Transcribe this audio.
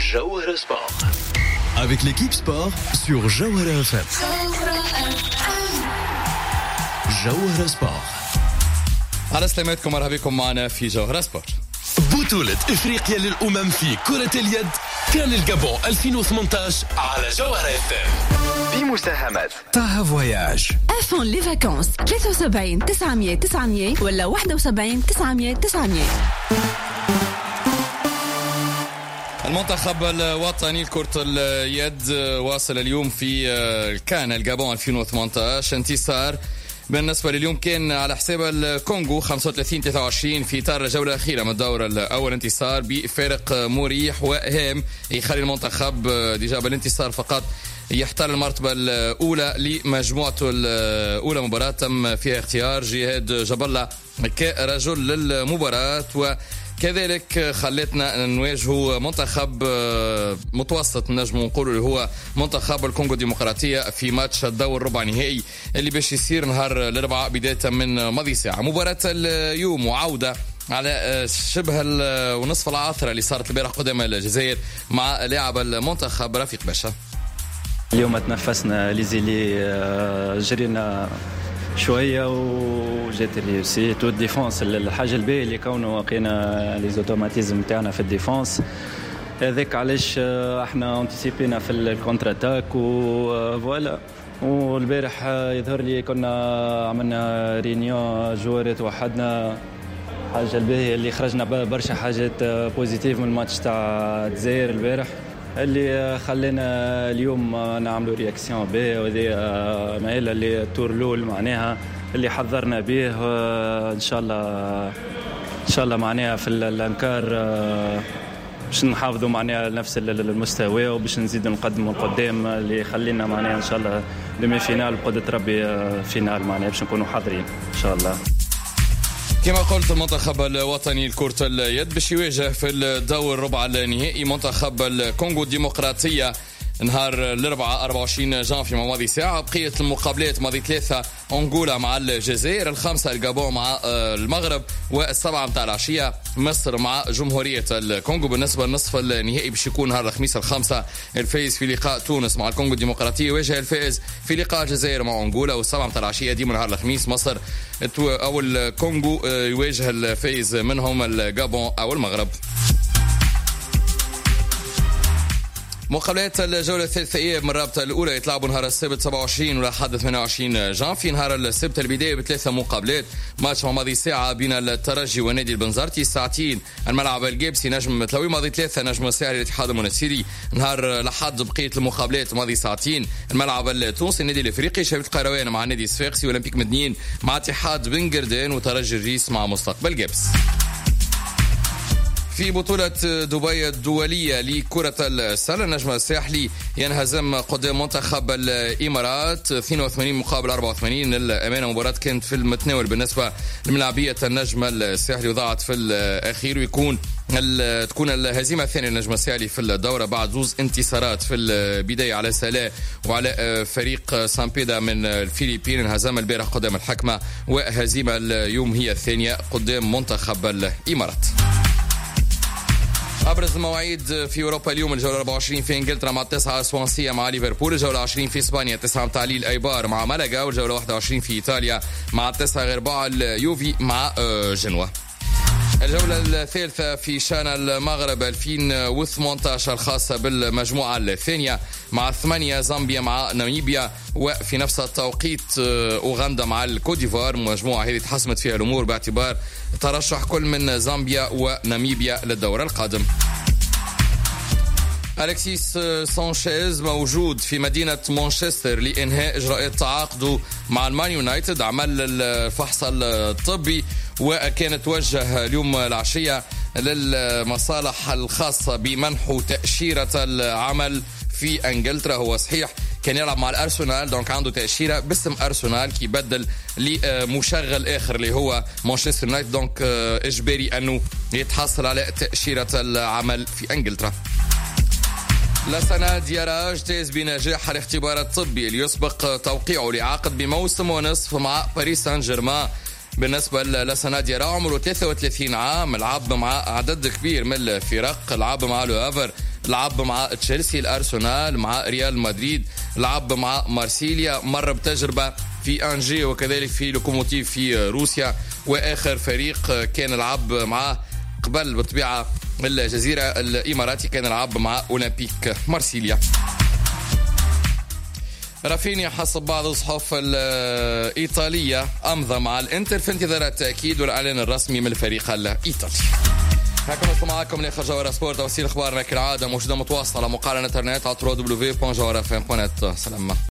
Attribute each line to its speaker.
Speaker 1: Jawhara Sport.
Speaker 2: Avec l'équipe sport sur Jawhara FM. Jawhara Sport.
Speaker 3: على سلامتكم، مرحبا بكم معنا في جوهرة سبورت.
Speaker 2: بطولة إفريقيا للأمم في كرة اليد كان الجابون 2018 على جوهرة FM بمساهمة طه فواياج.
Speaker 4: أفون لي فاكونس 73 900 900 ولا 71 900 900.
Speaker 3: المنتخب الوطني لكرة اليد واصل اليوم في كان الجابون 2018 انتصار بالنسبة لليوم كان على حساب الكونغو 35-23 في إطار الجولة الأخيرة من الدور الأول. انتصار بفارق مريح وهام يخلي المنتخب ديجا بالانتصار فقط يحتل المرتبة الأولى لمجموعته الأولى. مباراة تم فيها اختيار جهاد جبلة كرجل للمباراة، وكذلك خلتنا نواجه منتخب متوسط نجم نقول اللي هو منتخب الكونغو الديمقراطية في ماتش الدور ربع نهائي اللي باش يصير نهار الأربعاء بداية من ماضي ساعة. مباراة اليوم وعودة على شبه ونصف العاثرة اللي صارت البارح قدام الجزائر مع لاعب المنتخب رفيق باشا.
Speaker 5: اليوم تنفسنا ليزيلي، جرينا شويه وجات لي سي تو ديفونس. الحاجه الباهيه اللي كونه لقينا لي اوتوماتيزم تاعنا في الديفونس، هذاك علاش احنا انتسيبينا في الكونتر اتاك وفوالا. والبارح يظهر لي كنا عملنا رينيون جوارات وحدنا. حاجه الباهيه اللي خرجنا برشا حاجات بوزيتيف من الماتش تاع الجزائر البارح اللي خلينا اليوم نعملوا رياكسيون به. وهذه ماهله اللي التور الاول معناها اللي حضرنا به ان شاء الله معناها في الانكار باش نحافظوا معناها نفس المستوى وباش نزيدوا نقدموا قدام اللي خلينا معناها ان شاء الله دمي فينال بقدرة ربي فينال معناها باش نكونوا حاضرين ان شاء الله.
Speaker 3: كما قلت المنتخب الوطني لكرة اليد باش يواجه في الدور ربع النهائي منتخب الكونغو الديمقراطية نهار الأربعاء 24 جانفي مع ماضي ساعة. بقية المقابلات ماضي 3 أنغولا مع الجزائر، 5 الجابون مع المغرب، و7 متاع العشية مصر مع جمهورية الكونغو. بالنسبة للنصف النهائي باش يكون نهار الخميس 5 الفائز في لقاء تونس مع الكونغو الديمقراطية يواجه الفائز في لقاء الجزائر مع أنغولا، و7 متاع العشية ديما نهار الخميس مصر أو الكونغو يواجه الفائز منهم الجابون أو المغرب. مقابلات الجولة الثلاثائية من الرابطة الأولى يتلعبوا نهار السبت 27 ولحد 28 جانفي. نهار السبت البداية ب3 مقابلات، ماتش مع ماضي ساعة بين الترجي ونادي البنزرتي، ساعتين الملعب الجيبسي نجم متلوي، ماضي 3 نجم الساحلي الاتحاد المنستيري. نهار لحد بقية المقابلات ماضي ساعتين الملعب التونسي النادي الافريقي، شبيبة القيروان مع نادي صفاقسي، اولمبيك مدنين مع اتحاد بن قردان، وترجي الريس مع مستقبل جيبس. في بطولة دبي الدولية لكرة السلة النجم الساحلي ينهزم قدام منتخب الإمارات 82 مقابل 84. الأمانة مباراة كانت في المتناول بالنسبة لملاعبية النجم الساحلي وضاعت في الأخير، ويكون تكون الهزيمة الثانية للنجم الساحلي في الدورة بعد 2 انتصارات في البداية على سلا وعلى فريق سامبيدا من الفلبين. انهزم البارح قدام الحكمة، وهزيمة اليوم هي الثانية قدام منتخب الإمارات. أبرز المواعيد في أوروبا اليوم: الجولة 24 في إنجلترا مع 9 سوانسية مع ليفربول، الجولة 20 في إسبانيا 9 متاع ليل أيبار مع مالاغا، والجولة 21 في إيطاليا مع 9 غرباء اليوفي مع جنوا. الجولة الثالثة في شان المغرب 2018 الخاصة بالمجموعة الثانية مع 8 زامبيا مع ناميبيا، وفي نفس التوقيت أوغندا مع الكوديفوار. مجموعة هذه تحسمت فيها الأمور باعتبار ترشح كل من زامبيا وناميبيا للدورة القادم. أليكسيس سانشيز موجود في مدينة مانشستر لإنهاء إجراءات تعاقده مع المان يونايتد. عمل الفحص الطبي وكانت توجه اليوم العشية للمصالح الخاصة بمنح تأشيرة العمل في انجلترا. هو صحيح كان يلعب مع الارسنال، دونك عنده تأشيرة باسم ارسنال كي بدل لمشغل اخر اللي هو مانشستر يونايتد، دونك اجباري انه يتحصل على تأشيرة العمل في انجلترا. لسنا ديارا اجتاز بنجاح الاختبار الطبي ليسبق توقيعه لعقد بموسم ونصف مع باريس سان جيرمان. بالنسبة لسنا ديارا عمره 33 عام، لعب مع عدد كبير من الفرق، لعب مع لو هافر، لعب مع تشيلسي، الأرسنال، مع ريال مدريد، لعب مع مارسيليا، مر بتجربة في أنجي وكذلك في لوكوموتيف في روسيا، وآخر فريق كان لعب معه قبل بالطبيعة الجزيرة الإماراتي كان لعب مع أولمبيك مارسيليا. رافينيا حسب بعض الصحف الإيطالية أمضى مع الإنتر في انتظار التأكيد والإعلان الرسمي من الفريق الإيطالي. هكذا نصل معكم لآخر جوهرة سبورت، توصيل أخبارنا كالعادة موجودة متواصلة على موقعنا الانترنت على www.jawharafm.net. سلام.